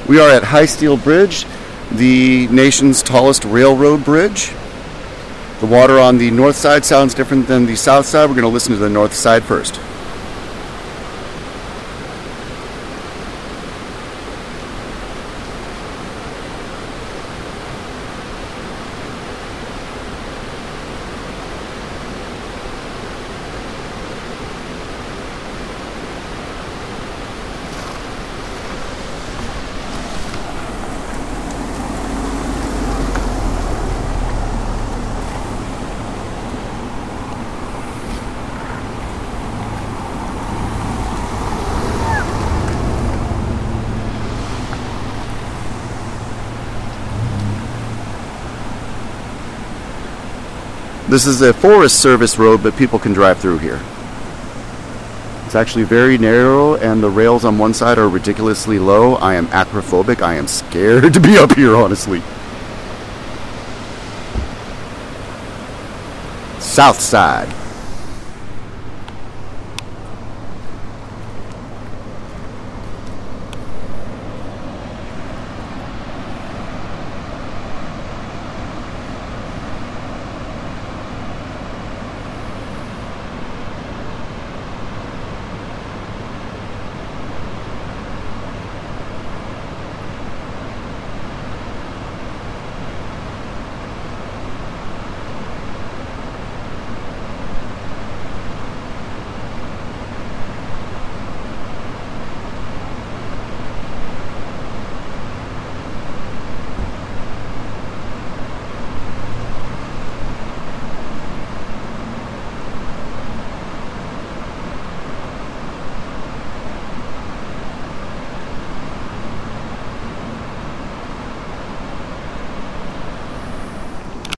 We are at High Steel Bridge, the nation's tallest railroad bridge. The water on the north side sounds different than the south side. We're going to listen to the north side first. This is a Forest Service road, but people can drive through here. It's actually very narrow, and the rails on one side are ridiculously low. I am acrophobic. I am scared to be up here, honestly. South side.